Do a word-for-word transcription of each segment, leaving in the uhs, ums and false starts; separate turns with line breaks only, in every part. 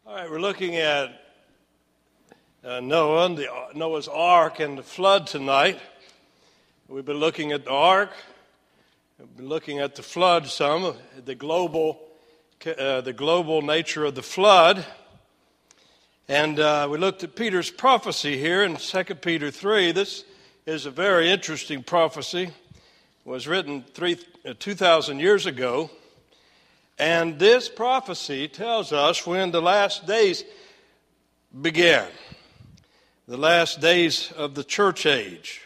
All right, we're looking at uh, Noah, and the, Noah's Ark and the flood tonight. We've been looking at the Ark. We've been looking at the flood some, the global, uh, the global nature of the flood. And uh, we looked at Peter's prophecy here in Second Peter three. This is a very interesting prophecy. It was written three, uh, two thousand years ago. And this prophecy tells us when the last days began, the last days of the church age.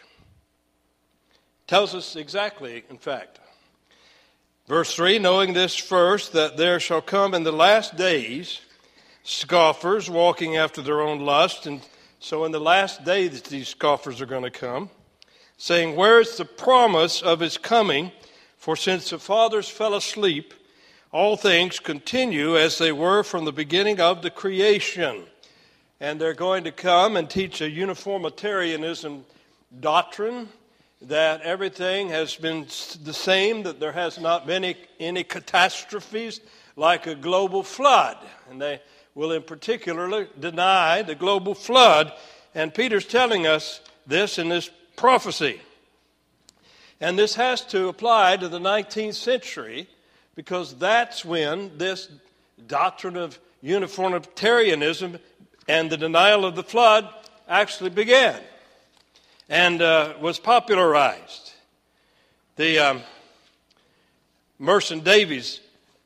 Tells us exactly, in fact. Verse three, knowing this first, that there shall come in the last days scoffers walking after their own lust. And so in the last days these scoffers are going to come, saying, where is the promise of his coming? For since the fathers fell asleep, all things continue as they were from the beginning of the creation. And they're going to come and teach a uniformitarianism doctrine, that everything has been the same, that there has not been any, any catastrophes like a global flood. And they will in particular deny the global flood. And Peter's telling us this in this prophecy. And this has to apply to the nineteenth century, because that's when this doctrine of uniformitarianism and the denial of the flood actually began and uh, was popularized. The um, Merson Davies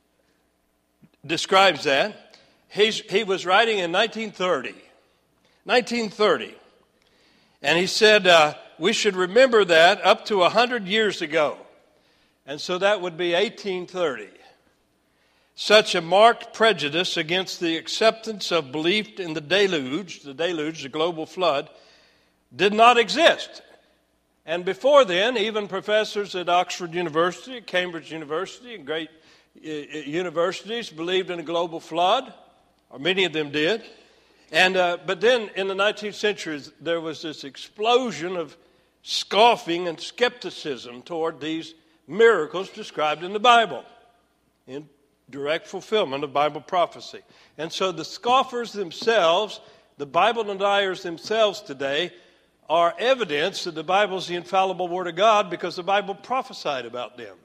describes that. He's, he was writing in nineteen thirty. nineteen thirty. And he said, uh, we should remember that up to one hundred years ago. And so that would be eighteen thirty. Such a marked prejudice against the acceptance of belief in the deluge, the deluge, the global flood, did not exist. And before then, even professors at Oxford University, Cambridge University, and great uh, universities believed in a global flood, or many of them did. And uh, but then in the nineteenth century, there was this explosion of scoffing and skepticism toward these miracles described in the Bible, in direct fulfillment of Bible prophecy. And so the scoffers themselves, the Bible deniers themselves today, are evidence that the Bible is the infallible Word of God because the Bible prophesied about them.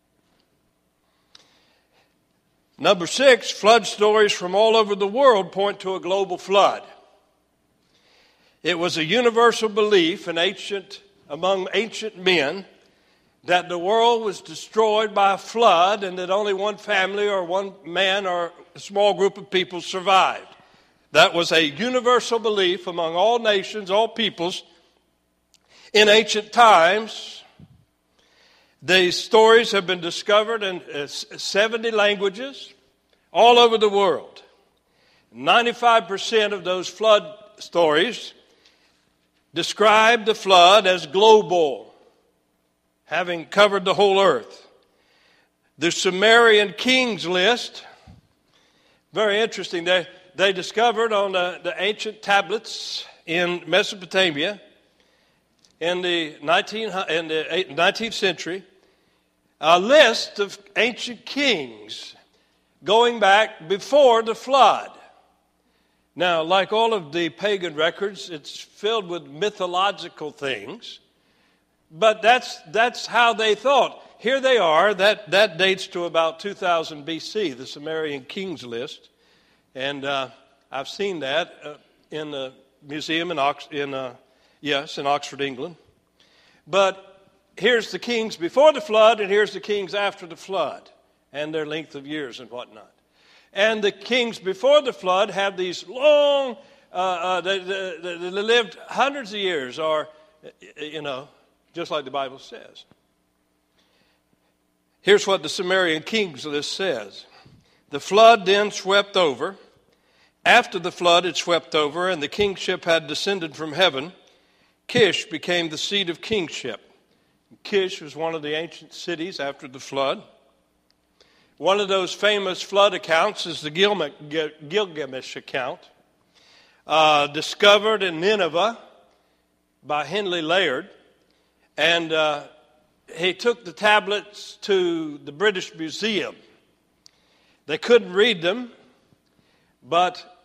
Number six, flood stories from all over the world point to a global flood. It was a universal belief in ancient, among ancient men that the world was destroyed by a flood and that only one family or one man or a small group of people survived. That was a universal belief among all nations, all peoples. In ancient times, these stories have been discovered in seventy languages all over the world. ninety-five percent of those flood stories describe the flood as global, having covered the whole earth. The Sumerian kings list, very interesting. They, they discovered on the, the ancient tablets in Mesopotamia in the, nineteen, in the nineteenth century a list of ancient kings going back before the flood. Now, like all of the pagan records, it's filled with mythological things. But that's that's how they thought. Here they are. That that dates to about two thousand B C, the Sumerian kings list, and uh, I've seen that uh, in the museum in Ox- in uh, yes in Oxford, England. But here's the kings before the flood, and here's the kings after the flood, and their length of years and whatnot. And the kings before the flood have these long. Uh, uh, they, they, they lived hundreds of years, or you know. Just like the Bible says. Here's what the Sumerian kings list says. The flood then swept over. After the flood had swept over and the kingship had descended from heaven, Kish became the seat of kingship. Kish was one of the ancient cities after the flood. One of those famous flood accounts is the Gilgamesh account, uh, discovered in Nineveh by Henley Layard. And uh, he took the tablets to the British Museum. They couldn't read them, but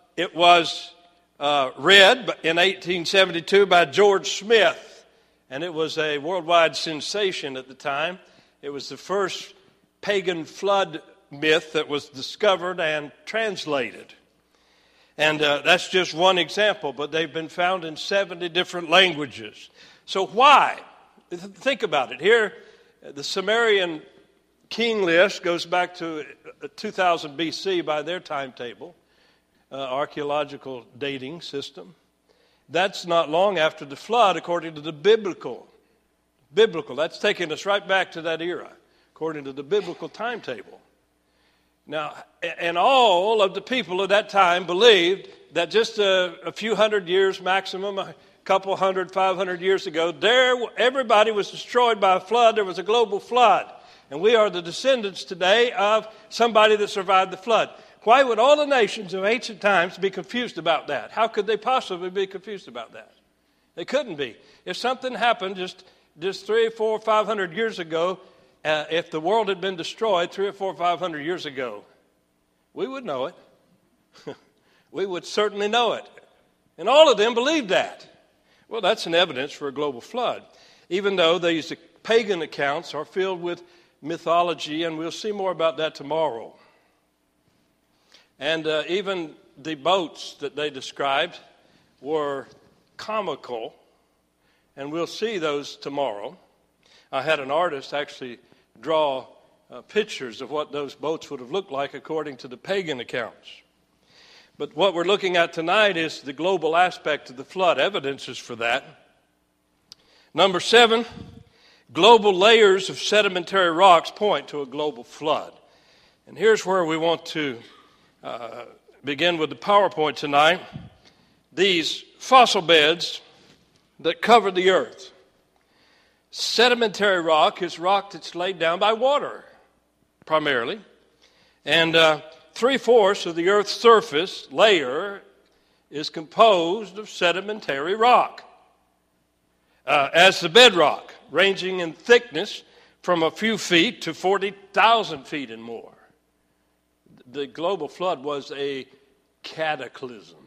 it was uh, read in eighteen seventy-two by George Smith, and it was a worldwide sensation at the time. It was the first pagan flood myth that was discovered and translated. And uh, that's just one example, but they've been found in seventy different languages. So why? Think about it. Here, the Sumerian king list goes back to two thousand B C by their timetable, uh, archaeological dating system. That's not long after the flood, according to the biblical. Biblical. That's taking us right back to that era, according to the biblical timetable. Now, and all of the people of that time believed that just a, a few hundred years maximum, a couple hundred, five hundred years ago, there everybody was destroyed by a flood. There was a global flood. And we are the descendants today of somebody that survived the flood. Why would all the nations of ancient times be confused about that? How could they possibly be confused about that? They couldn't be. If something happened just, just three, four, five hundred years ago, Uh, if the world had been destroyed three or four or five hundred years ago, we would know it. We would certainly know it. And all of them believed that. Well, that's an evidence for a global flood, even though these pagan accounts are filled with mythology, and we'll see more about that tomorrow. And uh, even the boats that they described were comical, and we'll see those tomorrow. I had an artist actually draw uh, pictures of what those boats would have looked like according to the pagan accounts. But what we're looking at tonight is the global aspect of the flood, evidences for that. Number seven, global layers of sedimentary rocks point to a global flood. And here's where we want to uh, begin with the PowerPoint tonight. These fossil beds that cover the earth. Sedimentary rock is rock that's laid down by water, primarily. And uh, three-fourths of the Earth's surface layer is composed of sedimentary rock. Uh, as the bedrock, ranging in thickness from a few feet to forty thousand feet and more. The global flood was a cataclysm.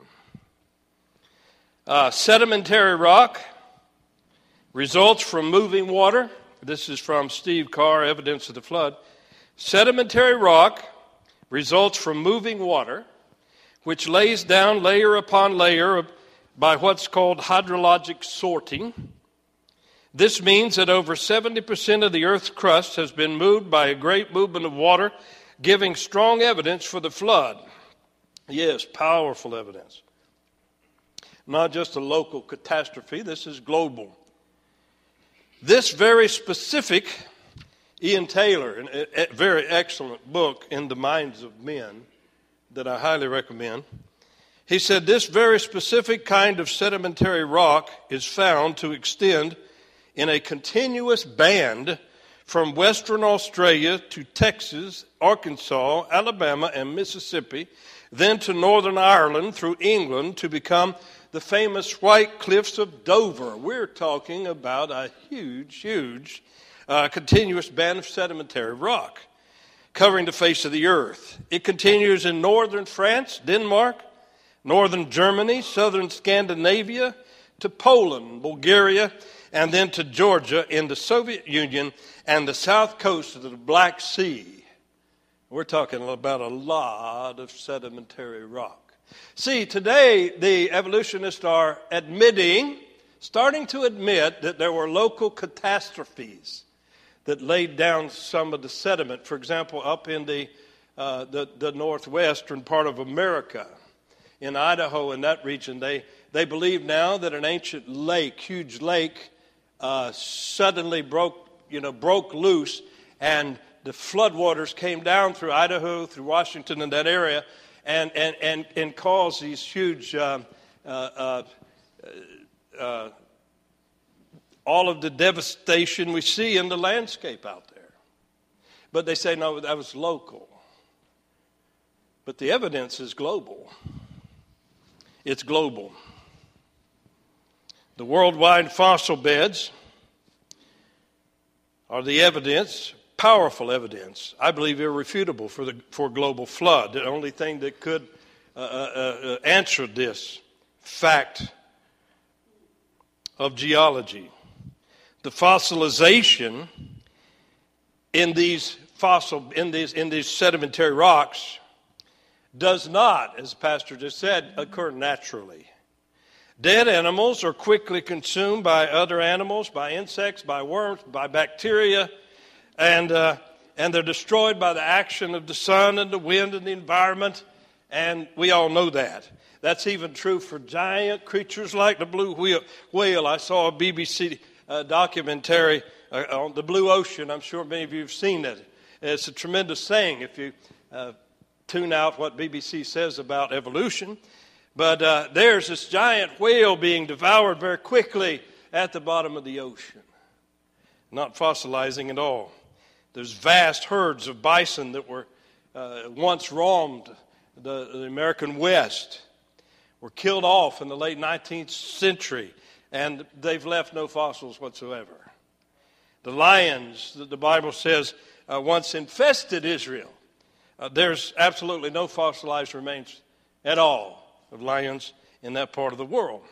Uh, sedimentary rock results from moving water. This is from Steve Carr, Evidence of the Flood. Sedimentary rock results from moving water, which lays down layer upon layer by what's called hydrologic sorting. This means that over seventy percent of the Earth's crust has been moved by a great movement of water, giving strong evidence for the flood. Yes, powerful evidence. Not just a local catastrophe, this is global. This very specific, Ian Taylor, a very excellent book, In the Minds of Men, that I highly recommend. He said this very specific kind of sedimentary rock is found to extend in a continuous band from western Australia to Texas, Arkansas, Alabama, and Mississippi, then to Northern Ireland through England to become the famous White Cliffs of Dover. We're talking about a huge, huge uh, continuous band of sedimentary rock covering the face of the earth. It continues in northern France, Denmark, northern Germany, southern Scandinavia, to Poland, Bulgaria, and then to Georgia in the Soviet Union and the south coast of the Black Sea. We're talking about a lot of sedimentary rock. See, today the evolutionists are admitting, starting to admit that there were local catastrophes that laid down some of the sediment. For example, up in the, uh, the, the northwestern part of America, in Idaho, in that region, they, they believe now that an ancient lake, huge lake, uh, suddenly broke, you know, broke loose, and the floodwaters came down through Idaho, through Washington, and that area, and and and, and caused these huge, uh, uh, uh, uh, all of the devastation we see in the landscape out there. But they say, no, that was local. But the evidence is global. It's global. The worldwide fossil beds are the evidence, powerful evidence, I believe irrefutable for the for global flood. The only thing that could uh, uh, answered this fact of geology. The fossilization in these fossil in these in these sedimentary rocks does not, as the pastor just said, occur naturally. Dead animals are quickly consumed by other animals, by insects, by worms, by bacteria, and uh, and they're destroyed by the action of the sun and the wind and the environment, and we all know that. That's even true for giant creatures like the blue whale. I saw a B B C uh, documentary uh, on the blue ocean. I'm sure many of you have seen it. It's a tremendous thing if you uh, tune out what B B C says about evolution. But uh, there's this giant whale being devoured very quickly at the bottom of the ocean, not fossilizing at all. There's vast herds of bison that were uh, once roamed the, the American West, were killed off in the late nineteenth century, and they've left no fossils whatsoever. The lions that the Bible says uh, once infested Israel, uh, there's absolutely no fossilized remains at all of lions in that part of the world.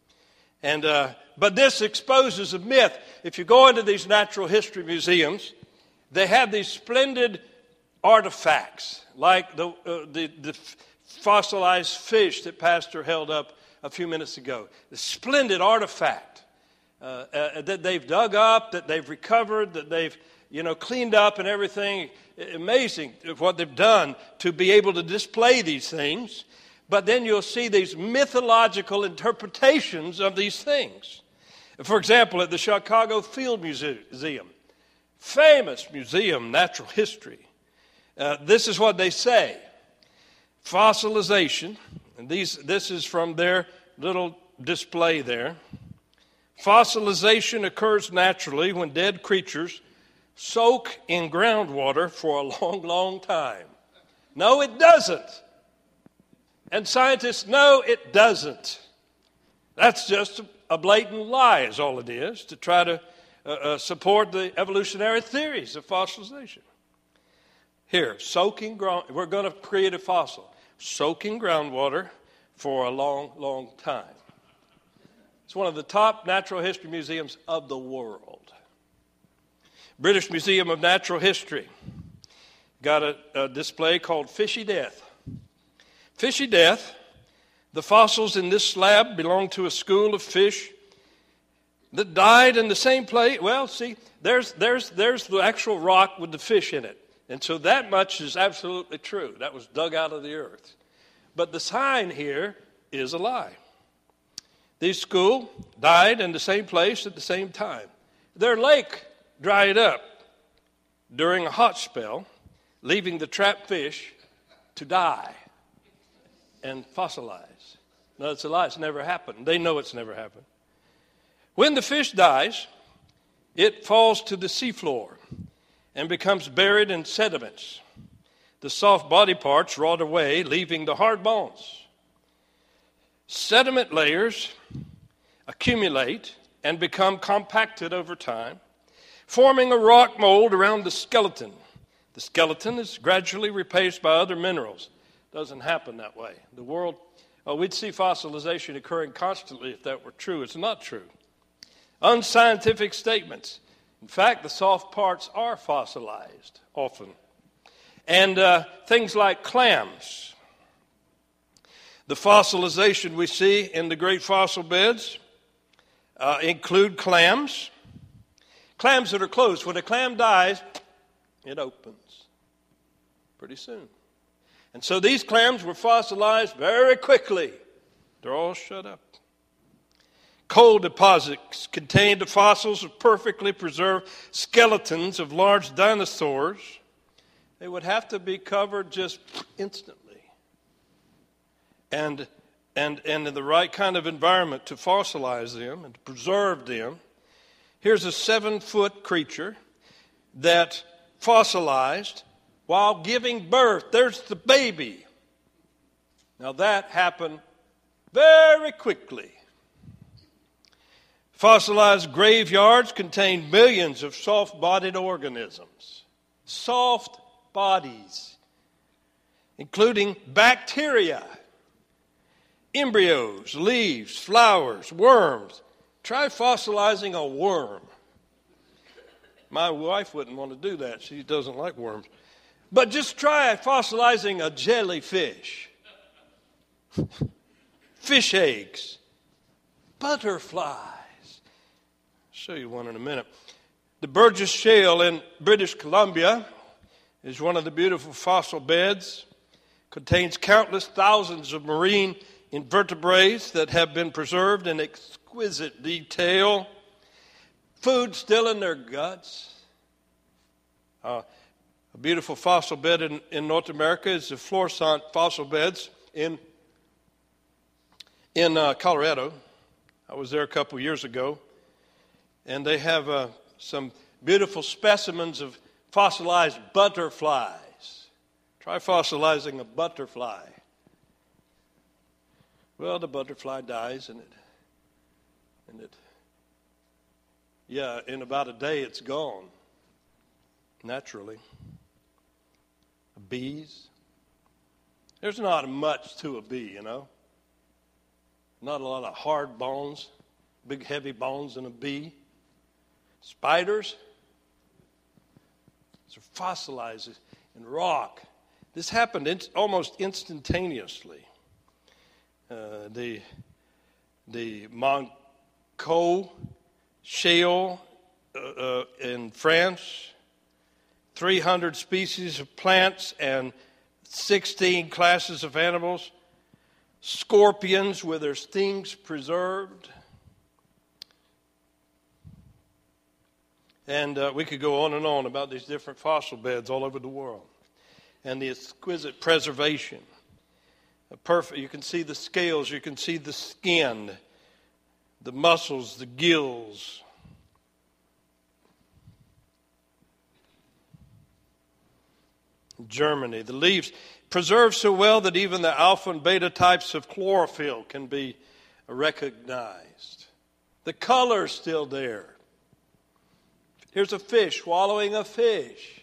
And uh, but this exposes a myth. If you go into these natural history museums, they have these splendid artifacts, like the uh, the, the fossilized fish that Pastor held up a few minutes ago. The splendid artifact uh, uh, that they've dug up, that they've recovered, that they've you know cleaned up and everything. Amazing what they've done to be able to display these things. But then you'll see these mythological interpretations of these things. For example, at the Chicago Field Museum, famous museum, natural history, uh, this is what they say. Fossilization, and these, this is from their little display there. Fossilization occurs naturally when dead creatures soak in groundwater for a long, long time. No, it doesn't. And scientists know it doesn't. That's just a blatant lie is all it is, to try to uh, uh, support the evolutionary theories of fossilization. Here, soaking ground, we're going to create a fossil. Soaking groundwater for a long, long time. It's one of the top natural history museums of the world. British Museum of Natural History got a, a display called Fishy Death. Fishy Death, the fossils in this slab belong to a school of fish that died in the same place. Well, see, there's, there's, there's the actual rock with the fish in it. And so that much is absolutely true. That was dug out of the earth. But the sign here is a lie. These school died in the same place at the same time. Their lake dried up during a hot spell, leaving the trapped fish to die and fossilize. No, it's a lie. It's never happened. They know it's never happened. When the fish dies, it falls to the seafloor and becomes buried in sediments. The soft body parts rot away, leaving the hard bones. Sediment layers accumulate and become compacted over time, forming a rock mold around the skeleton. The skeleton is gradually replaced by other minerals. Doesn't happen that way. The world, oh, we'd see fossilization occurring constantly if that were true. It's not true. Unscientific statements. In fact, the soft parts are fossilized often. And uh, things like clams. The fossilization we see in the great fossil beds uh, include clams. Clams that are closed. When a clam dies, it opens pretty soon. And so these clams were fossilized very quickly. They're all shut up. Coal deposits contain the fossils of perfectly preserved skeletons of large dinosaurs. They would have to be covered just instantly. And, and, and in the right kind of environment to fossilize them and to preserve them. Here's a seven-foot creature that fossilized while giving birth. There's the baby. Now that happened very quickly. Fossilized graveyards contain millions of soft-bodied organisms. Soft bodies, including bacteria. embryos, leaves, flowers, worms. Try fossilizing a worm. My wife wouldn't want to do that. She doesn't like worms. But just try fossilizing a jellyfish. Fish eggs. Butterflies. I'll show you one in a minute. The Burgess Shale in British Columbia is one of the beautiful fossil beds. Contains countless thousands of marine invertebrates that have been preserved in exquisite detail. Food still in their guts. Uh, a beautiful fossil bed in, in North America is the Florissant fossil beds in, in uh, Colorado. I was there a couple years ago. And they have uh, some beautiful specimens of fossilized butterflies. Try fossilizing a butterfly. Well, the butterfly dies and it, and it, yeah, in about a day it's gone, naturally. Bees. There's not much to a bee, you know. Not a lot of hard bones, big heavy bones in a bee. Spiders. These are fossilized in rock. This happened in, almost instantaneously. Uh, the the Monceau Shale uh, uh, in France, three hundred species of plants and sixteen classes of animals, scorpions with their stings preserved. And uh, we could go on and on about these different fossil beds all over the world and the exquisite preservation. A perfect, you can see the scales, you can see the skin, the muscles, the gills. Germany, the leaves preserved so well that even the alpha and beta types of chlorophyll can be recognized. The color's still there. Here's a fish swallowing a fish.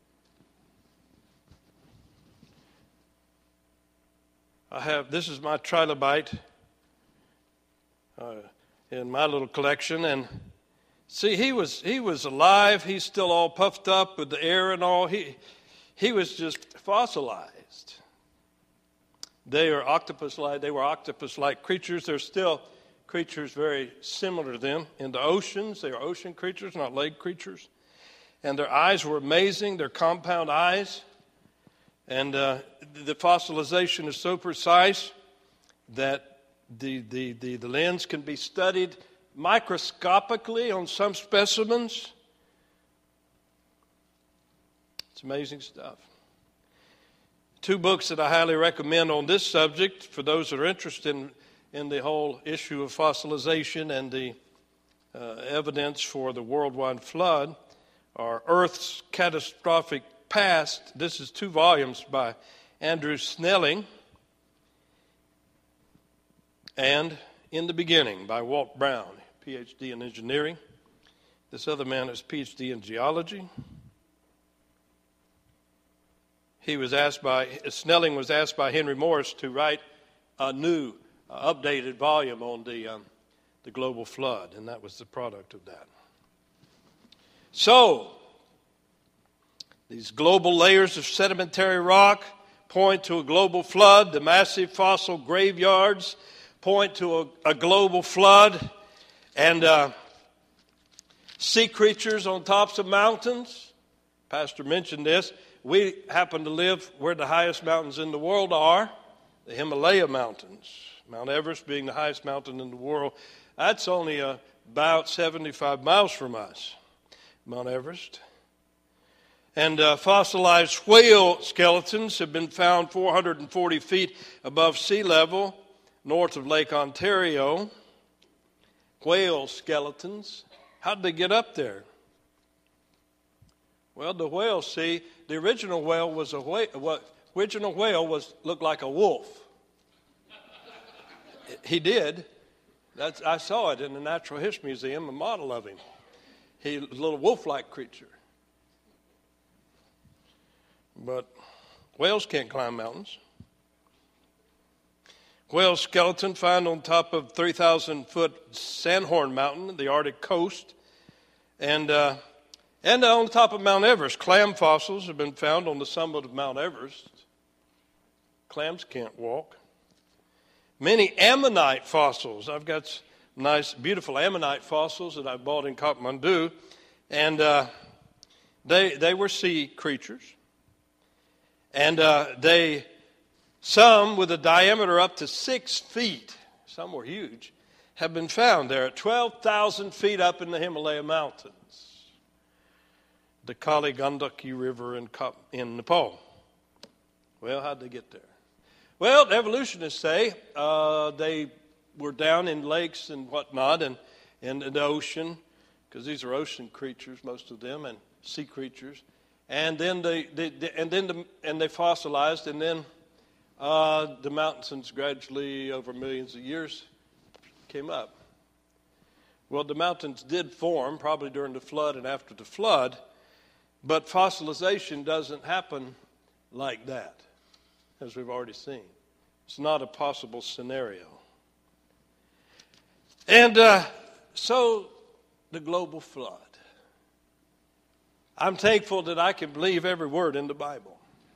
I have, this is my trilobite uh, in my little collection. And see, he was he was alive. He's still all puffed up with the air and all. He, he was just fossilized. They are octopus-like. They were octopus-like creatures. They're still creatures very similar to them. In the oceans, they are ocean creatures, not lake creatures. And their eyes were amazing, their compound eyes. And uh, the fossilization is so precise that the, the, the, the lens can be studied microscopically on some specimens. It's amazing stuff. Two books that I highly recommend on this subject for those that are interested in in the whole issue of fossilization and the uh, evidence for the worldwide flood are Earth's Catastrophic Past. This is two volumes by Andrew Snelling, and In the Beginning by Walt Brown, P H D in engineering. This other man is P H D in geology. He was asked by, Snelling was asked by Henry Morris to write a new Uh, updated volume on the um, the global flood, and that was the product of that. So, these global layers of sedimentary rock point to a global flood. The massive fossil graveyards point to a, a global flood, and uh, sea creatures on tops of mountains. Pastor mentioned this. We happen to live where the highest mountains in the world are, the Himalaya Mountains. Mount Everest being the highest mountain in the world. That's only uh, about seventy-five miles from us, Mount Everest. And uh, fossilized whale skeletons have been found four hundred forty feet above sea level, north of Lake Ontario. Whale skeletons. How did they get up there? Well, the whale, see, the original whale was a whale. What original whale was looked like a wolf. He did. That's, I saw it in the Natural History Museum, a model of him. He was a little wolf-like creature. But whales can't climb mountains. whale skeleton found on top of three thousand foot Sandhorn Mountain, the Arctic coast. And, uh, and on top of Mount Everest, clam fossils have been found on the summit of Mount Everest. Clams can't walk. Many ammonite fossils. I've got nice, beautiful ammonite fossils that I bought in Kathmandu. And uh, they, they were sea creatures. And uh, they... Some with a diameter up to six feet, some were huge, have been found there at twelve thousand feet up in the Himalaya mountains. The Kali Gandaki River in, in Nepal. Well, how'd they get there? Well, evolutionists say uh, they were down in lakes and whatnot and in the ocean, because these are ocean creatures, most of them, and sea creatures. And then they, they, they and then the, and they fossilized, and then Uh, the mountains gradually, over millions of years, came up. Well, the mountains did form, probably during the flood and after the flood, but fossilization doesn't happen like that, as we've already seen. It's not a possible scenario. And uh, so, the global flood. I'm thankful that I can believe every word in the Bible.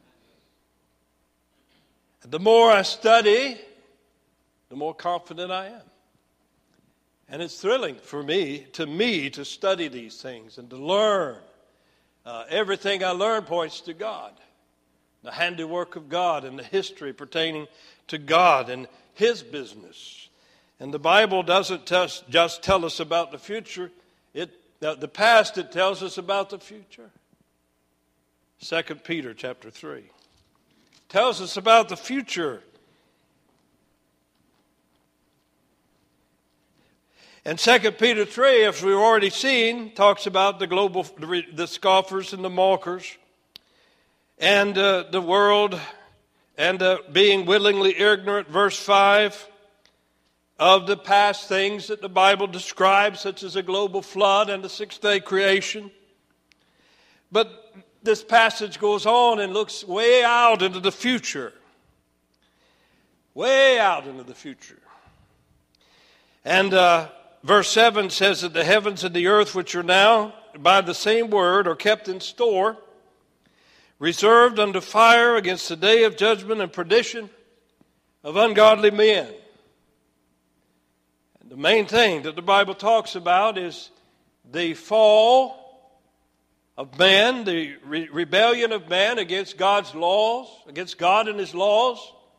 The more I study, the more confident I am. And it's thrilling for me, to me, to study these things and to learn. Uh, everything I learn points to God, the handiwork of God and the history pertaining to God and His business. And the Bible doesn't just, just tell us about the future. It, uh, the past, it tells us about the future. Second Peter chapter three. Tells us about the future. And Second Peter three, as we've already seen, talks about the global, the scoffers and the mockers, and uh, the world, and uh, being willingly ignorant, verse five, of the past things that the Bible describes, such as a global flood and the sixth-day creation. But this passage goes on and looks way out into the future. Way out into the future. And uh, verse seven says that the heavens and the earth, which are now by the same word, are kept in store, reserved unto fire against the day of judgment and perdition of ungodly men. And the main thing that the Bible talks about is the fall of man, the re- rebellion of man against God's laws, against God and His laws,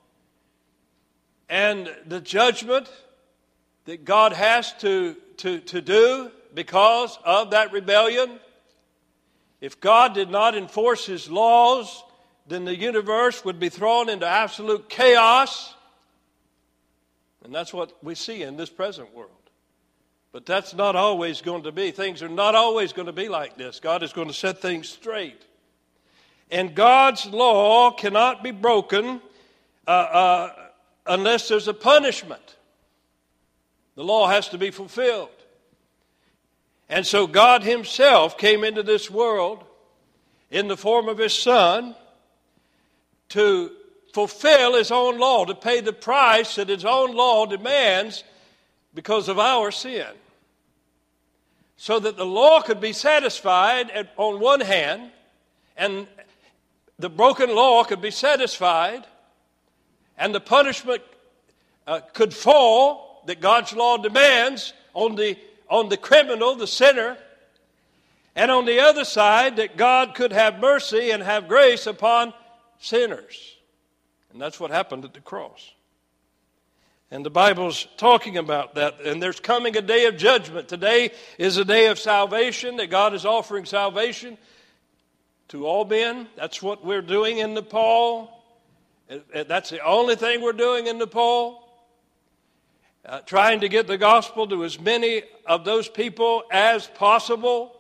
and the judgment that God has to, to, to do because of that rebellion. If God did not enforce His laws, then the universe would be thrown into absolute chaos. And that's what we see in this present world. But that's not always going to be. Things are not always going to be like this. God is going to set things straight. And God's law cannot be broken uh, uh, unless there's a punishment. The law has to be fulfilled. And so God Himself came into this world in the form of His Son to fulfill His own law, to pay the price that His own law demands because of our sin. So that the law could be satisfied at, on one hand, and the broken law could be satisfied, and the punishment uh, could fall that God's law demands on the, on the criminal, the sinner, and on the other side, that God could have mercy and have grace upon sinners. And that's what happened at the cross. And the Bible's talking about that. And there's coming a day of judgment. Today is a day of salvation, that God is offering salvation to all men. That's what we're doing in Nepal. That's the only thing we're doing in Nepal. Uh, trying to get the gospel to as many of those people as possible.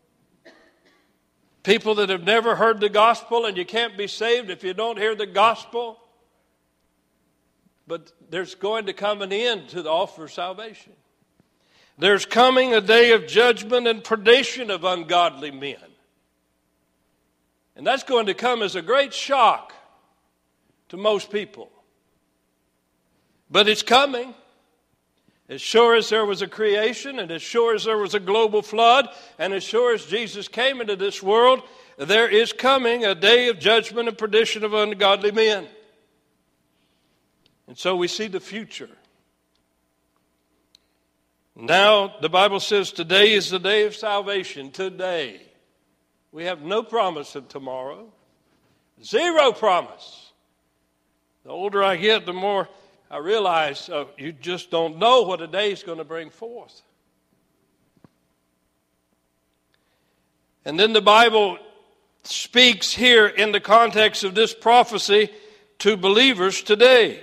People that have never heard the gospel, and you can't be saved if you don't hear the gospel. But there's going to come an end to the offer of salvation. There's coming a day of judgment and perdition of ungodly men. And that's going to come as a great shock to most people. But it's coming. As sure as there was a creation, and as sure as there was a global flood, and as sure as Jesus came into this world, there is coming a day of judgment and perdition of ungodly men. And so we see the future. Now, the Bible says today is the day of salvation. Today. We have no promise of tomorrow. Zero promise. The older I get, the more I realize uh, you just don't know what a day is going to bring forth. And then the Bible speaks here in the context of this prophecy to believers today.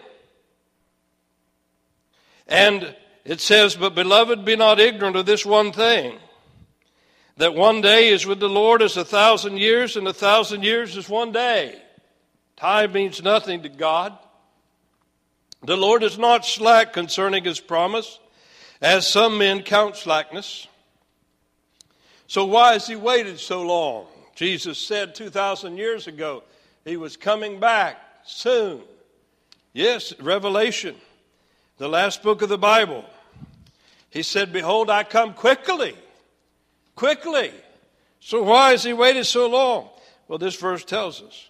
And it says, "But beloved, be not ignorant of this one thing, that one day is with the Lord as a thousand years, and a thousand years is one day." Time means nothing to God. The Lord is not slack concerning his promise, as some men count slackness. So why has he waited so long? Jesus said two thousand years ago he was coming back soon. Yes, Revelation, the last book of the Bible. He said, "Behold, I come quickly." Quickly. So why has he waited so long? Well, this verse tells us.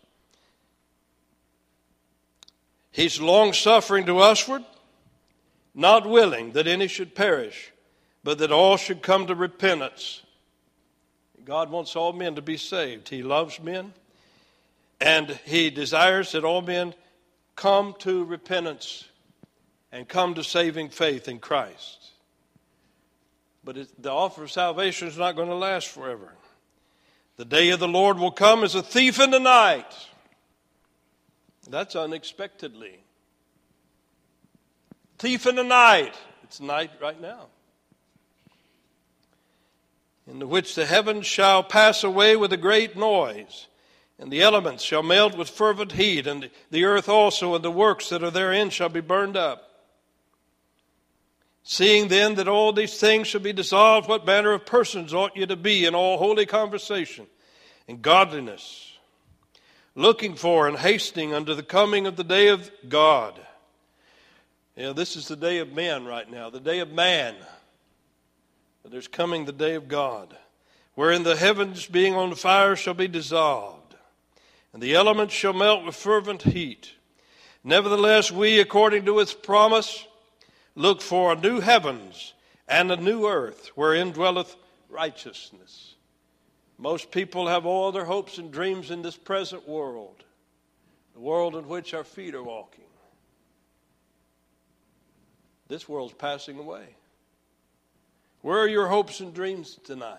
He's long-suffering to usward, not willing that any should perish, but that all should come to repentance. God wants all men to be saved. He loves men, and he desires that all men come to repentance and come to saving faith in Christ. But it, the offer of salvation is not going to last forever. The day of the Lord will come as a thief in the night. That's unexpectedly. Thief in the night. It's night right now. In which the heavens shall pass away with a great noise, and the elements shall melt with fervent heat, and the earth also and the works that are therein shall be burned up. Seeing then that all these things shall be dissolved, what manner of persons ought ye to be in all holy conversation and godliness, looking for and hastening unto the coming of the day of God. You know, this is the day of men right now, the day of man. But there's coming the day of God, wherein the heavens being on fire shall be dissolved, and the elements shall melt with fervent heat. Nevertheless, we, according to its promise, look for a new heavens and a new earth, wherein dwelleth righteousness. Most people have all their hopes and dreams in this present world, the world in which our feet are walking. This world's passing away. Where are your hopes and dreams tonight?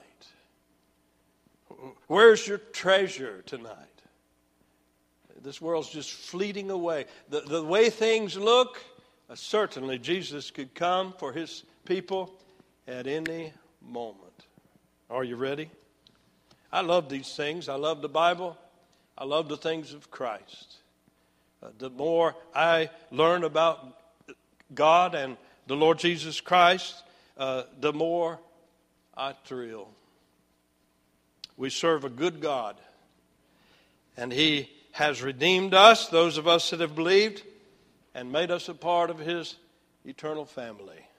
Where's your treasure tonight? This world's just fleeting away. The, the way things look, uh, certainly Jesus could come for his people at any moment. Are you ready? I love these things. I love the Bible. I love the things of Christ. Uh, the more I learn about God and the Lord Jesus Christ, uh, the more I thrill. We serve a good God, and he has redeemed us, those of us that have believed, and made us a part of his eternal family.